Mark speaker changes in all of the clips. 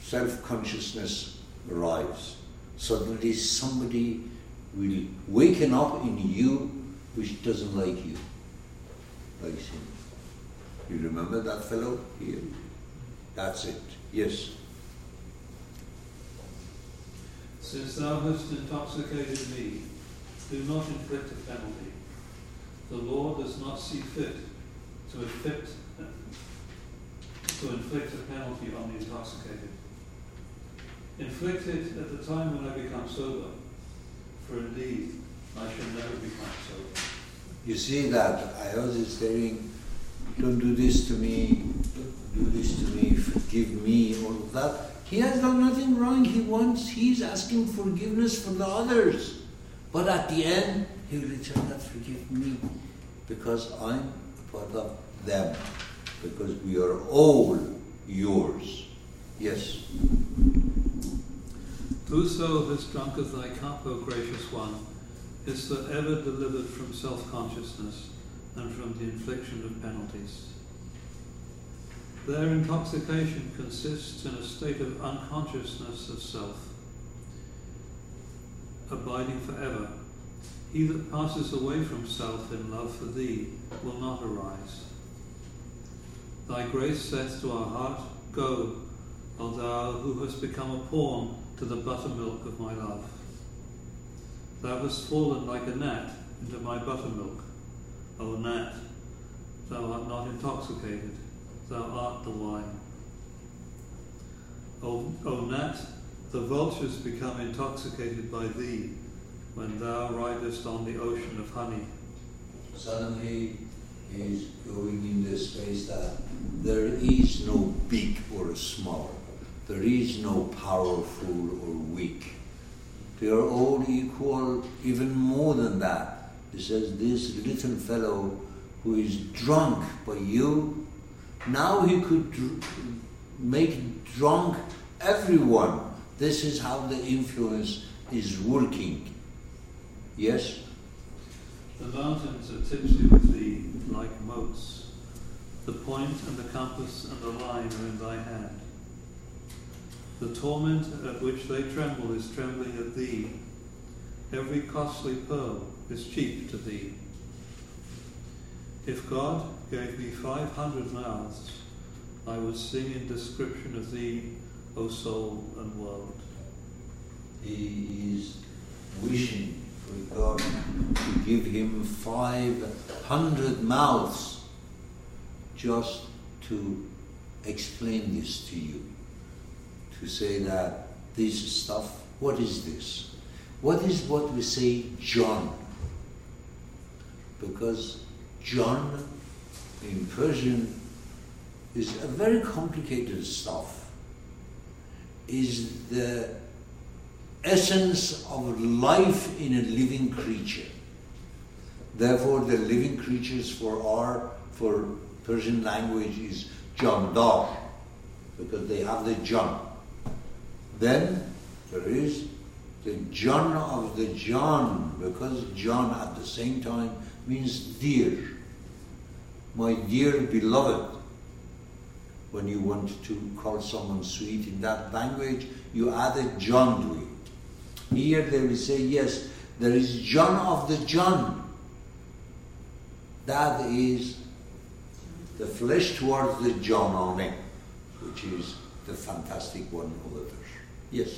Speaker 1: self-consciousness arrives. Suddenly somebody will waken up in you which doesn't like you, likes him. You remember that fellow here? That's it. Yes.
Speaker 2: Since thou hast intoxicated me, do not inflict a penalty. The Lord does not see fit to inflict a penalty on the intoxicated. Inflict it at the time when I become sober, for indeed I shall never become sober.
Speaker 1: You see that I was saying, don't do this to me, don't do this to me, forgive me, all of that. He has done nothing wrong. He's asking forgiveness for the others. But at the end, he will return that forgive me, because I'm a part of them, because we are all yours. Yes.
Speaker 2: Whoso has drunk of thy cup, O gracious one, is forever delivered from self-consciousness and from the infliction of penalties. Their intoxication consists in a state of unconsciousness of self, abiding forever. He that passes away from self in love for thee will not arise. Thy grace saith to our heart, Go, O thou who hast become a pawn to the buttermilk of my love. Thou hast fallen like a gnat into my buttermilk. O gnat, thou art not intoxicated, thou art the wine. O gnat, the vultures become intoxicated by thee when thou ridest on the ocean of honey.
Speaker 1: Suddenly he is going in the space that there is no big or small, there is no powerful or weak. They are all equal, even more than that. He says, this little fellow who is drunk by you, now he could make drunk everyone. This is how the influence is working. Yes?
Speaker 2: The mountains are tipsy with thee like motes. The point and the compass and the line are in thy hand. The torment at which they tremble is trembling at thee. Every costly pearl is cheap to thee. If God gave me 500 mouths, I would sing in description of thee, O soul and world.
Speaker 1: He is wishing for God to give him 500 mouths just to explain this to you. To say that this stuff, what is this? What is what we say John? Because John in Persian is a very complicated stuff. Is the essence of life in a living creature. Therefore the living creatures for Persian language is Jandar, because they have the John. Then there is the John of the John, because John at the same time means dear. My dear beloved. When you want to call someone sweet in that language, you add a John to it. Here they will say, yes, there is John of the John. That is the flesh towards the Johnone, which is the fantastic one over there. Yes.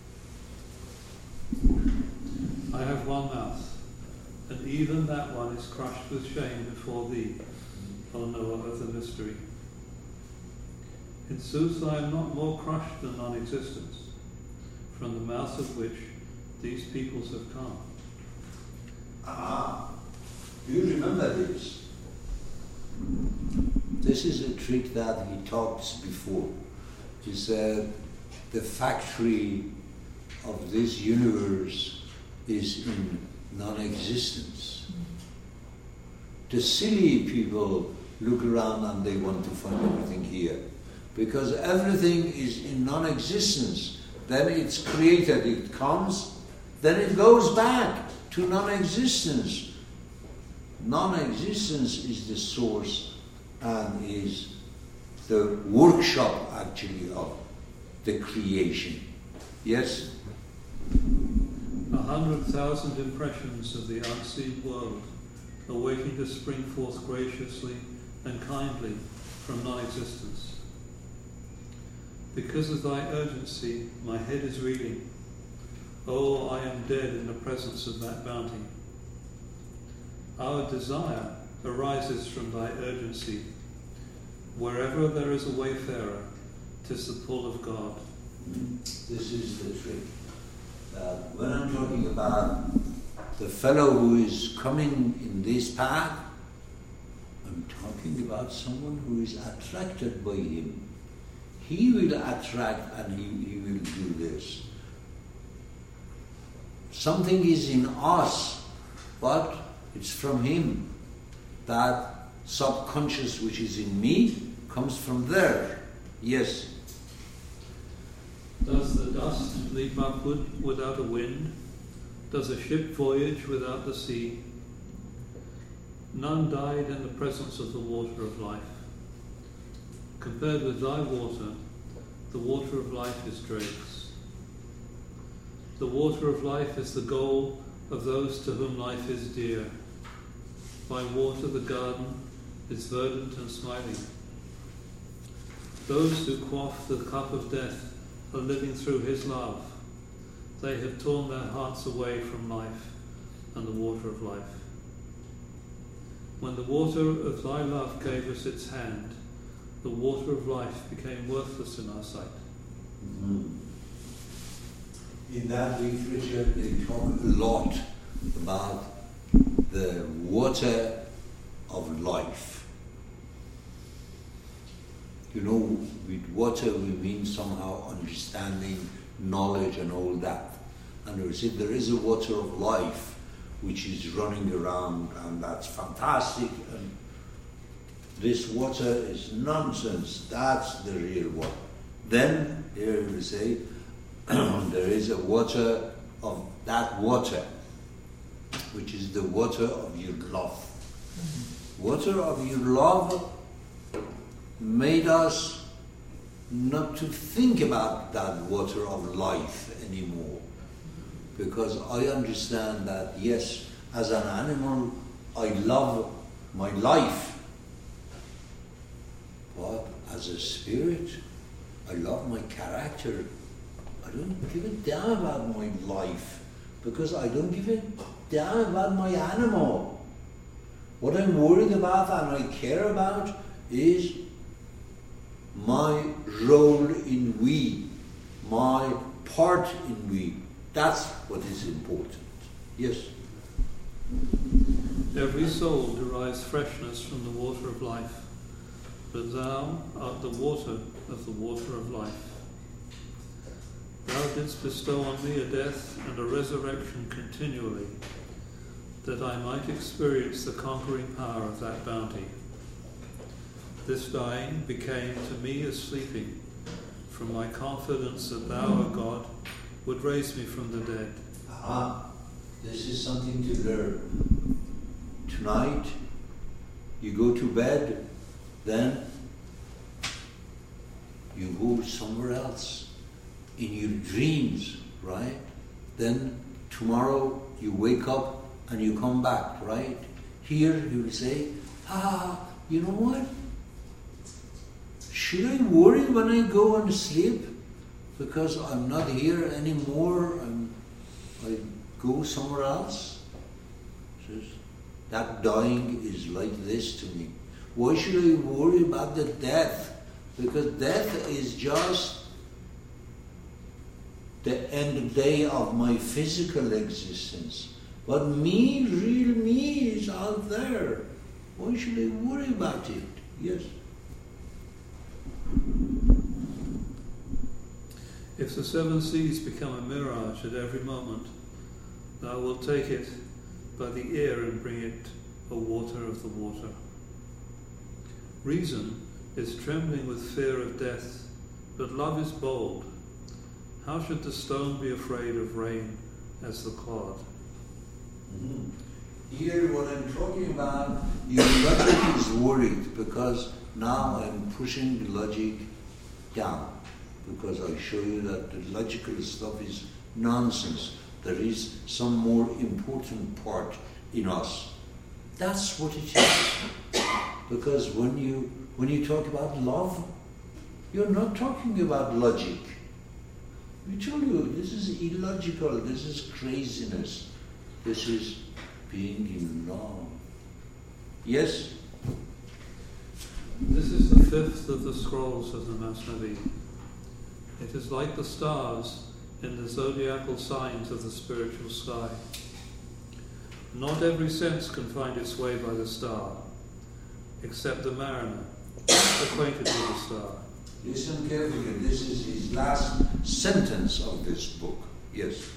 Speaker 2: I have one mouth, and even that one is crushed with shame before thee, O knower of the mystery. In sooth, I am not more crushed than non-existence, from the mouth of which these peoples have come.
Speaker 1: Do you remember this? This is a trick that he talks before. He said, the factory of this universe is in non-existence. The silly people look around and they want to find everything here. Because everything is in non-existence. Then it's created, it comes, then it goes back to non-existence. Non-existence is the source and is the workshop actually of the creation. Yes?
Speaker 2: 100,000 impressions of the unseen world are waiting to spring forth graciously and kindly from non-existence. Because of thy urgency, my head is reeling. Oh, I am dead in the presence of that bounty. Our desire arises from thy urgency. Wherever there is a wayfarer, 'tis the pull of God.
Speaker 1: This is the trick. When I'm talking about the fellow who is coming in this path, I'm talking about someone who is attracted by him. He will attract and he will do this. Something is in us, but it's from him. That subconscious which is in me comes from there. Yes.
Speaker 2: Does the dust leap upward without a wind? Does a ship voyage without the sea? None died in the presence of the water of life. Compared with thy water, the water of life is dregs. The water of life is the goal of those to whom life is dear. By water the garden is verdant and smiling. Those who quaff the cup of death are living through his love. They have torn their hearts away from life and the water of life. When the water of thy love gave us its hand, the water of life became worthless in our sight.
Speaker 1: Mm-hmm. In that literature, they talk a lot about the water of life. You know, with water we mean somehow understanding, knowledge and all that. And we said there is a water of life which is running around, and that's fantastic, and this water is nonsense, that's the real one. Then, here we say, there is a water of that water, which is the water of your love. Water of your love made us not to think about that water of life anymore. Because I understand that, yes, as an animal, I love my life. But as a spirit, I love my character. I don't give a damn about my life, because I don't give a damn about my animal. What I'm worried about and I care about is my role in we, my part in we. That's what is important. Yes?
Speaker 2: Every soul derives freshness from the water of life, but thou art the water of life. Thou didst bestow on me a death and a resurrection continually, that I might experience the conquering power of that bounty. This dying became to me as sleeping, from my confidence that thou, O God, would raise me from the dead.
Speaker 1: This is something to learn. Tonight, you go to bed, then you go somewhere else in your dreams, right? Then tomorrow you wake up and you come back, right? Here you will say, you know what? Should I worry when I go and sleep? Because I'm not here anymore and I go somewhere else? Says, that dying is like this to me. Why should I worry about the death? Because death is just the end day of my physical existence. But me, real me, is out there. Why should I worry about it? Yes.
Speaker 2: If the seven seas become a mirage at every moment, thou wilt take it by the ear and bring it a water of the water. Reason is trembling with fear of death, but love is bold. How should the stone be afraid of rain as the clod?
Speaker 1: Mm-hmm. Here what I'm talking about, your logic is worried because now I'm pushing the logic down. because I show you that the logical stuff is nonsense. There is some more important part in us. That's what it is. Because when you talk about love, you're not talking about logic. We told you, this is illogical, this is craziness, this is being in love. Yes?
Speaker 2: This is the fifth of the scrolls of the Masnavi. It is like the stars in the zodiacal signs of the spiritual sky. Not every sense can find its way by the star, except the mariner, acquainted with the star.
Speaker 1: Listen carefully, this is his last sentence of this book. Yes.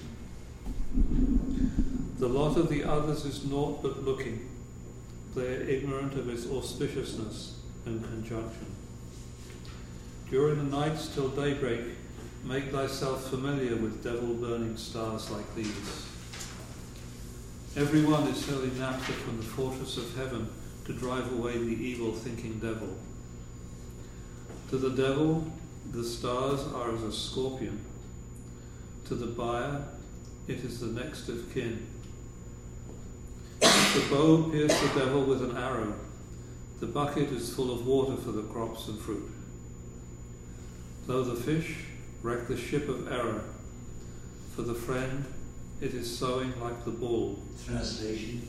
Speaker 2: The lot of the others is naught but looking. They are ignorant of its auspiciousness and conjunction. During the nights till daybreak, make thyself familiar with devil-burning stars like these. Every one is hurling naphtha from the fortress of heaven to drive away the evil-thinking devil. To the devil, the stars are as a scorpion. To the buyer, it is the next of kin. The bow pierced the devil with an arrow. The bucket is full of water for the crops and fruit. Though the fish wreck the ship of error, for the friend it is sowing like the bull.
Speaker 1: Translation.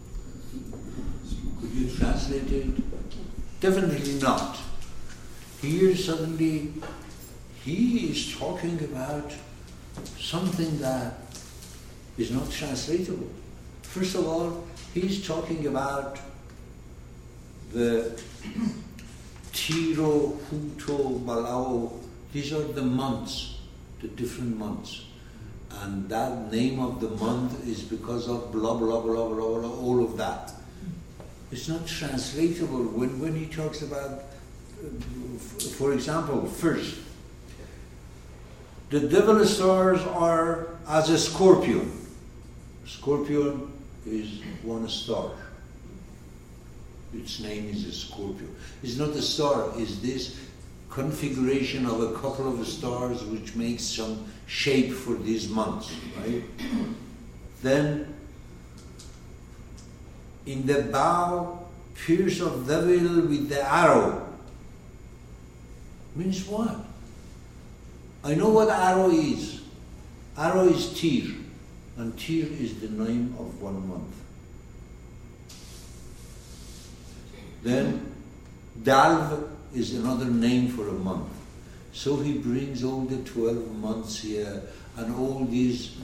Speaker 1: Could you translate it? Definitely not. Here suddenly he is talking about something that is not translatable. First of all, he's talking about the Tiro, Huto, Balao. These are the months, the different months. And that name of the month is because of blah, blah, blah, blah, blah, all of that. It's not translatable. When he talks about, for example, first, the devil stars are as a scorpion. Scorpion is one star. Its name is a scorpion. It's not a star, it's this configuration of a couple of stars which makes some shape for these months, right? Then, in the bow, pierce of devil with the arrow. Means what? I know what arrow is. Arrow is Tir, and Tir is the name of 1 month. Then Dalv is another name for a month. So he brings all the 12 months here and all these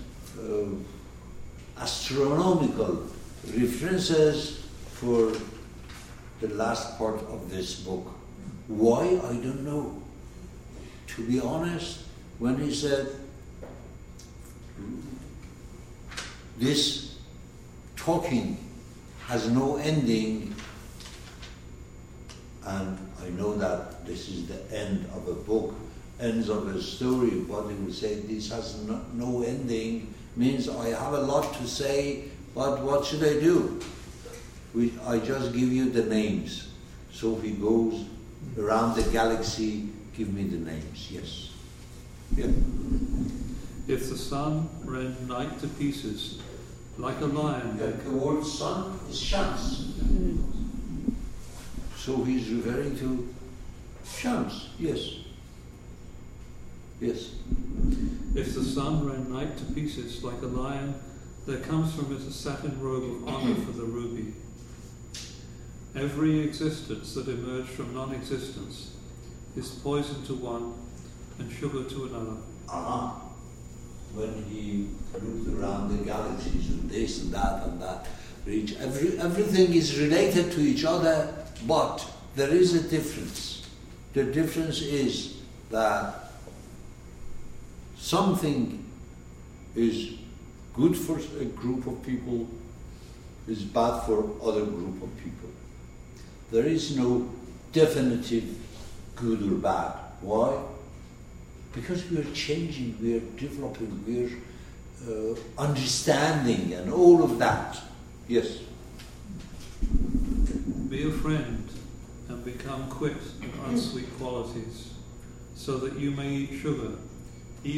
Speaker 1: astronomical references for the last part of this book. Why? I don't know. To be honest, when he said this talking has no ending, and I know that this is the end of a book, ends of a story, but he would say this has no ending, means I have a lot to say, but what should I do? I just give you the names. So he goes around the galaxy, give me the names, yes. Yeah.
Speaker 2: If the sun rend night to pieces, like a lion...
Speaker 1: The word sun is Shams. So he's referring to Shams, yes. Yes.
Speaker 2: If the sun rend night to pieces like a lion, there comes from it a satin robe of honor for the ruby. Every existence that emerged from non-existence is poison to one and sugar to another.
Speaker 1: When he looked around the galaxies and this and that, everything is related to each other, but there is a difference. The difference is that something is good for a group of people, is bad for other group of people. There is no definitive good or bad. Why? Because we are changing, we are developing, we are understanding and all of that. Yes?
Speaker 2: Be a friend and become quit of unsweet qualities. so that you may eat sugar